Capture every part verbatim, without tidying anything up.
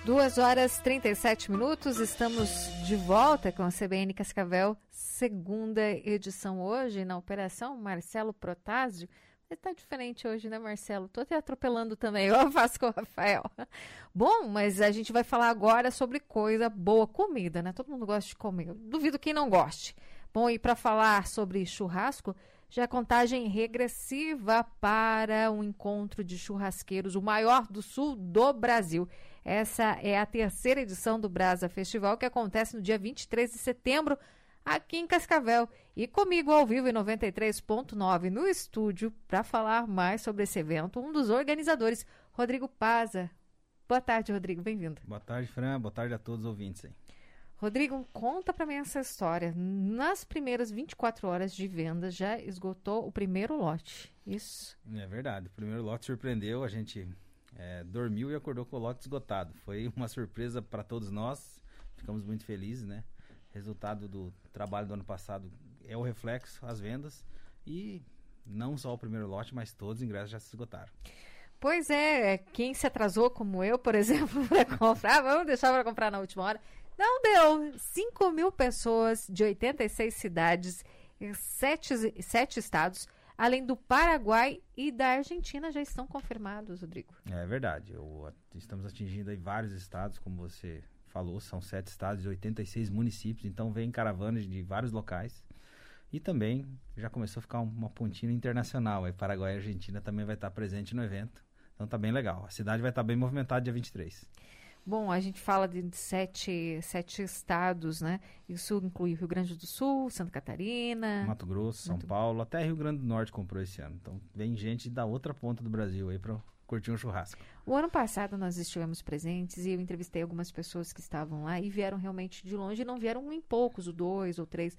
duas horas e trinta e sete minutos, estamos de volta com a C B N Cascavel, segunda edição hoje, na operação Marcelo Protásio. Está diferente hoje, né, Marcelo? Estou até atropelando também, eu faço com o Rafael. Bom, mas a gente vai falar agora sobre coisa boa, comida, né? Todo mundo gosta de comer, eu duvido quem não goste. Bom, e para falar sobre churrasco, já é contagem regressiva para um encontro de churrasqueiros, o maior do sul do Brasil. Essa é a terceira edição do Brasa Festival, que acontece no dia vinte e três de setembro, aqui em Cascavel. E comigo ao vivo em noventa e três ponto nove no estúdio, para falar mais sobre esse evento, um dos organizadores, Rodrigo Paza. Boa tarde, Rodrigo, bem-vindo. Boa tarde, Fran, boa tarde a todos os ouvintes aí. Rodrigo, conta para mim essa história. Nas primeiras vinte e quatro horas de venda, já esgotou o primeiro lote, isso? É verdade, o primeiro lote surpreendeu, a gente é, dormiu e acordou com o lote esgotado. Foi uma surpresa para todos nós, ficamos muito felizes, né? Resultado do trabalho do ano passado é o reflexo, as vendas, e não só o primeiro lote, mas todos os ingressos já se esgotaram. Pois é, quem se atrasou como eu, por exemplo, para comprar, vamos deixar para comprar na última hora. Não deu. cinco mil pessoas de oitenta e seis cidades em sete, sete estados, além do Paraguai e da Argentina, já estão confirmados, Rodrigo. É verdade. Eu, estamos atingindo aí vários estados, como você falou, são sete estados e oitenta e seis municípios, então vem caravanas de vários locais. E também já começou a ficar uma pontinha internacional. Aí Paraguai e Argentina também vai estar presente no evento. Então tá bem legal. A cidade vai estar bem movimentada dia vinte e três. Bom, a gente fala de sete, sete estados, né? Isso inclui Rio Grande do Sul, Santa Catarina... Mato Grosso, São Mato... Paulo, até Rio Grande do Norte comprou esse ano. Então vem gente da outra ponta do Brasil aí para curtir um churrasco. O ano passado nós estivemos presentes e eu entrevistei algumas pessoas que estavam lá e vieram realmente de longe, e não vieram em poucos, ou dois ou três.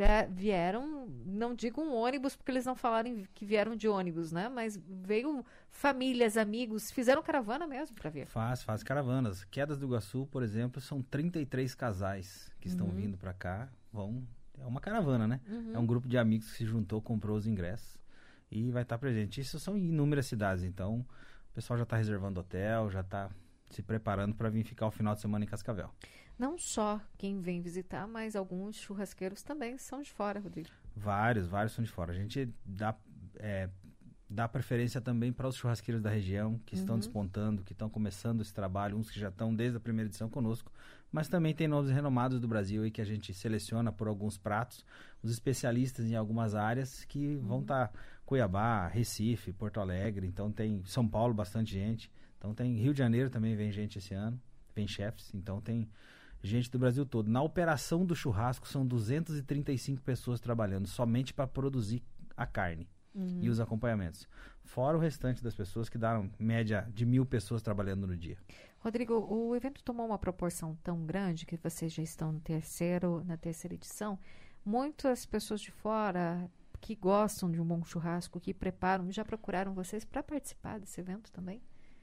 Vieram, não digo um ônibus, porque eles não falaram que vieram de ônibus, né? Mas veio famílias, amigos, fizeram caravana mesmo para ver. Faz, faz caravanas. Quedas do Iguaçu, por exemplo, são trinta e três casais que estão uhum. vindo para cá. Vão, é uma caravana, né? Uhum. É um grupo de amigos que se juntou, comprou os ingressos e vai estar presente. Isso são inúmeras cidades, então o pessoal já está reservando hotel, já está se preparando para vir ficar o final de semana em Cascavel. Não só quem vem visitar, mas alguns churrasqueiros também são de fora, Rodrigo. Vários, vários são de fora. A gente dá, é, dá preferência também para os churrasqueiros da região, que uhum. estão despontando, que estão começando esse trabalho, uns que já estão desde a primeira edição conosco, mas também tem nomes renomados do Brasil aí que a gente seleciona por alguns pratos, os especialistas em algumas áreas que uhum. vão estar tá Cuiabá, Recife, Porto Alegre, então tem São Paulo, bastante gente, então tem Rio de Janeiro também vem gente esse ano, vem chefes, então tem gente do Brasil todo. Na operação do churrasco são duzentas e trinta e cinco pessoas trabalhando somente para produzir a carne uhum. e os acompanhamentos. Fora o restante das pessoas que deram média de mil pessoas trabalhando no dia. Rodrigo, o evento tomou uma proporção tão grande que vocês já estão no terceiro, na terceira edição. Muitas pessoas de fora que gostam de um bom churrasco, que preparam, já procuraram vocês para participar desse evento também?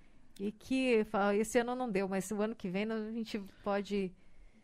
E que esse ano não deu, mas o ano que vem a gente pode...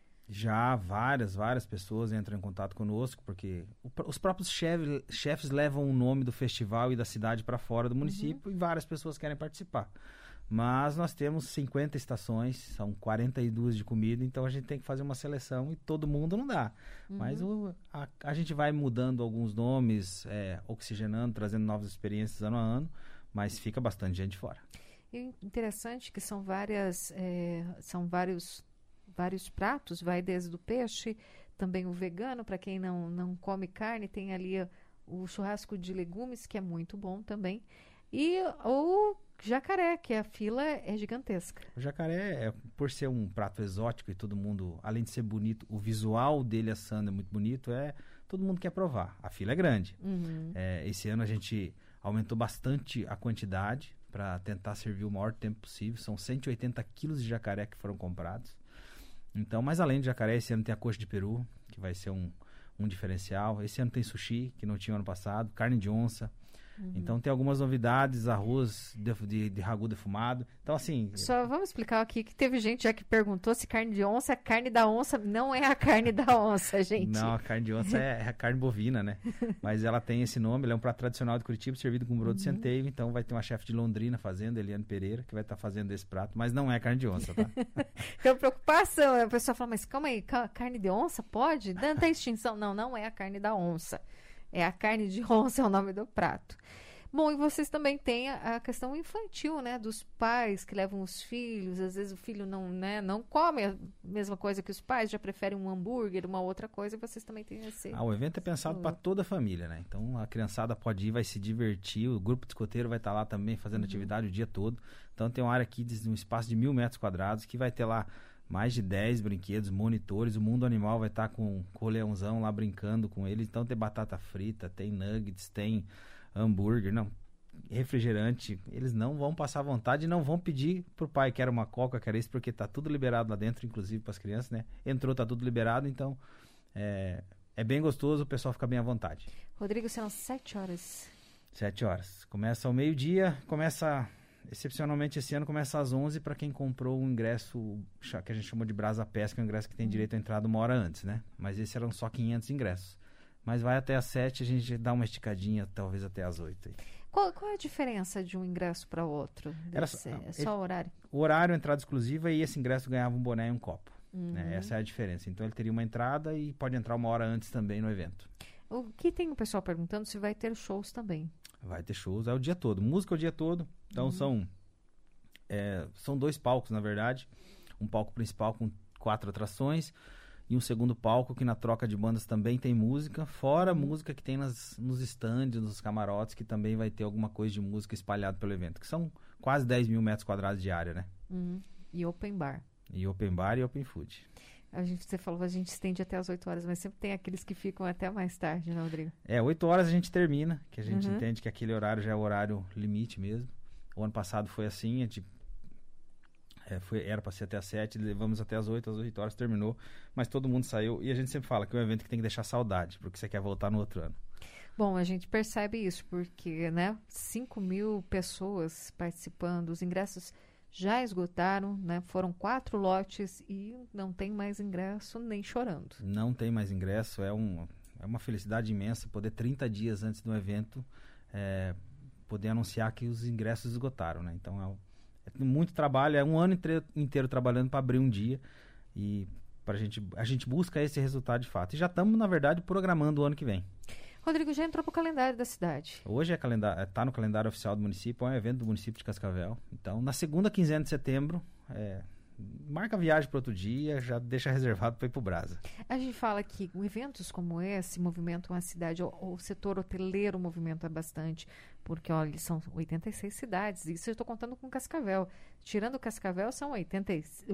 Já várias, várias pessoas entram em contato conosco, porque o, os próprios chef, chefes levam o nome do festival e da cidade para fora do município uhum. e várias pessoas querem participar. Mas nós temos cinquenta estações, são quarenta e duas de comida, então a gente tem que fazer uma seleção e todo mundo não dá. Uhum. Mas o, a, a gente vai mudando alguns nomes, é, oxigenando, trazendo novas experiências ano a ano, mas fica bastante gente fora. E interessante que são várias, é, são vários... vários pratos, vai desde o peixe, também o vegano, para quem não, não come carne, tem ali uh, o churrasco de legumes, que é muito bom também, e o jacaré, que a fila é gigantesca. O jacaré, é, por ser um prato exótico e todo mundo, além de ser bonito, o visual dele assando é muito bonito, é, todo mundo quer provar. A fila é grande. Uhum. É, esse ano a gente aumentou bastante a quantidade para tentar servir o maior tempo possível. São cento e oitenta quilos de jacaré que foram comprados. Então, mas além de jacaré, esse ano tem a coxa de peru, que vai ser um, um diferencial. Esse ano tem sushi, que não tinha ano passado, carne de onça. Uhum. Então tem algumas novidades, arroz de, de, de ragu defumado. Então assim... Só vamos explicar aqui que teve gente já que perguntou se carne de onça é carne da onça. Não é a carne da onça, gente. Não, a carne de onça é, é a carne bovina, né? Mas ela tem esse nome, ela é um prato tradicional de Curitiba, servido com broto de uhum. centeio. Então vai ter uma chefe de Londrina fazendo, Eliane Pereira, que vai estar tá fazendo esse prato. Mas não é carne de onça, tá? Tem uma preocupação. A pessoa fala, mas calma aí, carne de onça pode? Não tem extinção. Não, não é a carne da onça. É a carne de onça, é o nome do prato. Bom, e vocês também têm a, a questão infantil, né? Dos pais que levam os filhos. Às vezes o filho não, né, não come a mesma coisa que os pais, já prefere um hambúrguer, uma outra coisa. E vocês também têm esse... Ah, o evento é pensado para toda a família, né? Então a criançada pode ir, vai se divertir. O grupo de escoteiro vai estar lá também fazendo uhum. atividade o dia todo. Então tem uma área aqui de um espaço de mil metros quadrados que vai ter lá mais de dez brinquedos, monitores. O mundo animal vai estar com, com o leãozão lá brincando com eles. Então tem batata frita, tem nuggets, tem hambúrguer, não, refrigerante. Eles não vão passar vontade e não vão pedir pro pai, quero uma coca, quero isso, porque tá tudo liberado lá dentro, inclusive para as crianças, né? Entrou, tá tudo liberado, então é, é bem gostoso, o pessoal fica bem à vontade. Rodrigo, serão sete horas. Sete horas. Começa ao meio-dia, começa... Excepcionalmente esse ano começa às onze para quem comprou um ingresso que a gente chamou de Brasa Pesca, um ingresso que tem direito à entrada uma hora antes, né? Mas esse eram só quinhentos ingressos. Mas vai até às sete, a gente dá uma esticadinha, talvez até às oito. Qual, qual é a diferença de um ingresso para outro? Era só, é só ele, o horário? O horário, entrada exclusiva, e esse ingresso ganhava um boné e um copo. Uhum. Né? Essa é a diferença. Então ele teria uma entrada e pode entrar uma hora antes também no evento. O que tem o pessoal perguntando se vai ter shows também? Vai ter shows, é o dia todo. Música o dia todo. Então uhum. são, é, são dois palcos, na verdade. Um palco principal com quatro atrações e um segundo palco que na troca de bandas também tem música. Fora a música que tem nas, nos stands, nos camarotes, que também vai ter alguma coisa de música espalhada pelo evento. Que são quase dez mil metros quadrados de área, né? Uhum. E open bar. E open bar e open food. A gente, você falou, a gente estende até as oito horas, mas sempre tem aqueles que ficam até mais tarde, né, Rodrigo? É, oito horas a gente termina, que a gente uhum. entende que aquele horário já é o horário limite mesmo. O ano passado foi assim, a gente, é, foi, era para ser até as sete, levamos até as oito, às oito horas terminou, mas todo mundo saiu. E a gente sempre fala que é um evento que tem que deixar saudade, porque você quer voltar no outro ano. Bom, a gente percebe isso, porque, né, cinco mil pessoas participando, os ingressos já esgotaram, né? Foram quatro lotes e não tem mais ingresso nem chorando. Não tem mais ingresso, é, um, é uma felicidade imensa poder trinta dias antes do evento é, poder anunciar que os ingressos esgotaram, né? Então é, é muito trabalho, é um ano inteiro, inteiro trabalhando para abrir um dia e pra gente, a gente busca esse resultado de fato. E já estamos, na verdade, programando o ano que vem. Rodrigo, já entrou para o calendário da cidade? Hoje é calendário, está no calendário oficial do município, é um evento do município de Cascavel. Então, na segunda quinzena de setembro, é, marca a viagem para outro dia, já deixa reservado para ir para o Brasa. A gente fala que eventos como esse movimentam a cidade, o, o setor hoteleiro movimenta bastante, porque olha, são oitenta e seis cidades, isso eu estou contando com Cascavel. Tirando Cascavel, são oitenta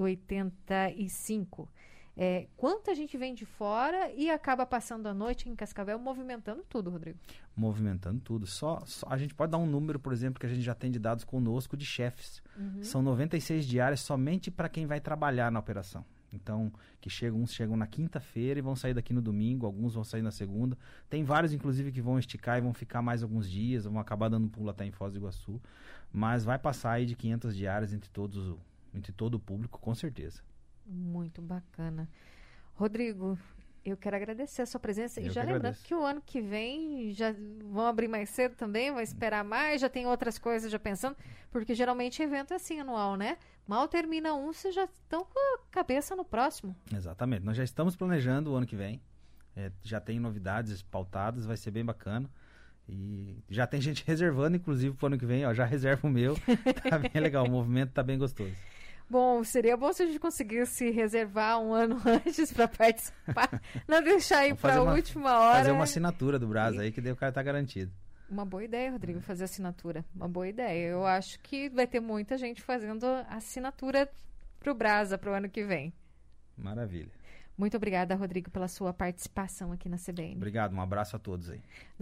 e cinco. É, quanta gente vem de fora e acaba passando a noite em Cascavel movimentando tudo, Rodrigo? Movimentando tudo. Só, só a gente pode dar um número, por exemplo, que a gente já tem de dados conosco de chefes. Uhum. São noventa e seis diárias somente para quem vai trabalhar na operação. Então, que chegam, uns chegam na quinta-feira e vão sair daqui no domingo, alguns vão sair na segunda. Tem vários, inclusive, que vão esticar e vão ficar mais alguns dias, vão acabar dando um pulo até em Foz do Iguaçu. Mas vai passar aí de quinhentas diárias entre, todos, entre todo o público, com certeza. Muito bacana. Rodrigo, eu quero agradecer a sua presença. Eu e já que lembrando agradeço. que o ano que vem já vão abrir mais cedo também, vai esperar mais, já tem outras coisas já pensando, porque geralmente evento é assim, anual, né? Mal termina um, vocês já estão com a cabeça no próximo. Exatamente. Nós já estamos planejando o ano que vem. É, já tem novidades pautadas, vai ser bem bacana. E já tem gente reservando, inclusive, para o ano que vem. Ó, já reserva o meu. Tá bem legal, o movimento tá bem gostoso. Bom, seria bom se a gente conseguisse reservar um ano antes para participar, não deixar ir para a última hora. Fazer uma assinatura do Brasa aí, que daí o cara tá garantido. Uma boa ideia, Rodrigo, fazer assinatura. Uma boa ideia. Eu acho que vai ter muita gente fazendo assinatura para o Brasa para o ano que vem. Maravilha. Muito obrigada, Rodrigo, pela sua participação aqui na C B N. Obrigado, um abraço a todos aí.